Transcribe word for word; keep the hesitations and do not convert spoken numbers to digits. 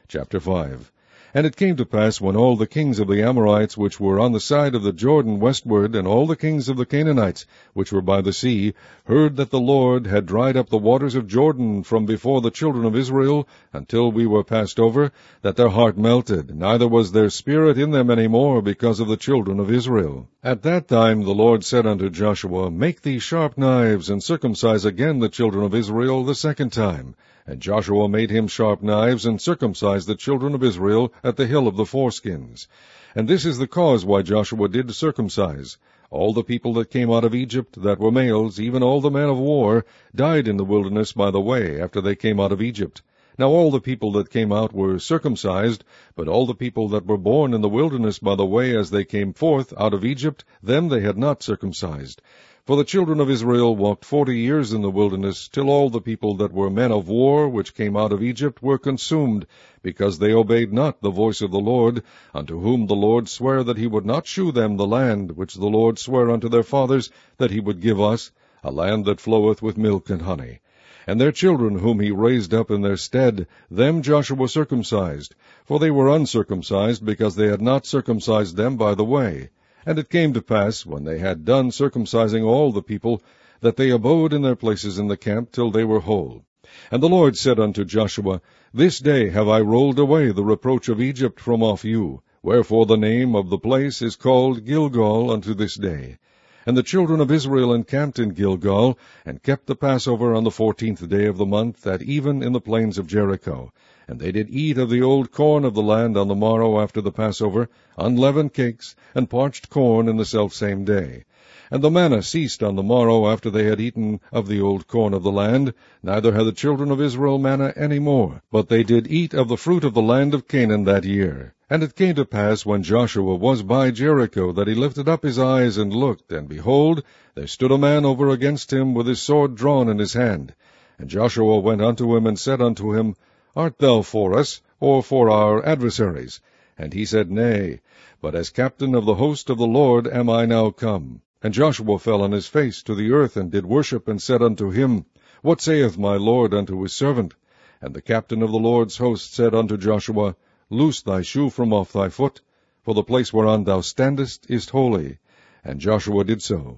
Chapter five. And it came to pass, when all the kings of the Amorites which were on the side of the Jordan westward, and all the kings of the Canaanites which were by the sea, heard that the Lord had dried up the waters of Jordan from before the children of Israel, until we were passed over, that their heart melted, neither was their spirit in them any more, because of the children of Israel. At that time the Lord said unto Joshua, Make thee sharp knives, and circumcise again the children of Israel the second time. And Joshua made him sharp knives, and circumcised the children of Israel at the hill of the foreskins. And this is the cause why Joshua did circumcise. All the people that came out of Egypt that were males, even all the men of war, died in the wilderness by the way, after they came out of Egypt. Now all the people that came out were circumcised, but all the people that were born in the wilderness by the way as they came forth out of Egypt, them they had not circumcised. For the children of Israel walked forty years in the wilderness, till all the people that were men of war, which came out of Egypt, were consumed, because they obeyed not the voice of the Lord, unto whom the Lord sware that he would not shew them the land, which the Lord sware unto their fathers that he would give us, a land that floweth with milk and honey. And their children whom he raised up in their stead, them Joshua circumcised, for they were uncircumcised, because they had not circumcised them by the way. And it came to pass, when they had done circumcising all the people, that they abode in their places in the camp till they were whole. And the Lord said unto Joshua, This day have I rolled away the reproach of Egypt from off you, wherefore the name of the place is called Gilgal unto this day. And the children of Israel encamped in Gilgal, and kept the Passover on the fourteenth day of the month, at even in the plains of Jericho. And they did eat of the old corn of the land on the morrow after the Passover, unleavened cakes, and parched corn in the selfsame day. And the manna ceased on the morrow after they had eaten of the old corn of the land, neither had the children of Israel manna any more, but they did eat of the fruit of the land of Canaan that year. And it came to pass, when Joshua was by Jericho, that he lifted up his eyes and looked, and behold, there stood a man over against him with his sword drawn in his hand. And Joshua went unto him, and said unto him, Art thou for us, or for our adversaries? And he said, Nay, but as captain of the host of the Lord am I now come. And Joshua fell on his face to the earth, and did worship, and said unto him, What saith my Lord unto his servant? And the captain of the Lord's host said unto Joshua, Loose thy shoe from off thy foot, for the place whereon thou standest is holy. And Joshua did so.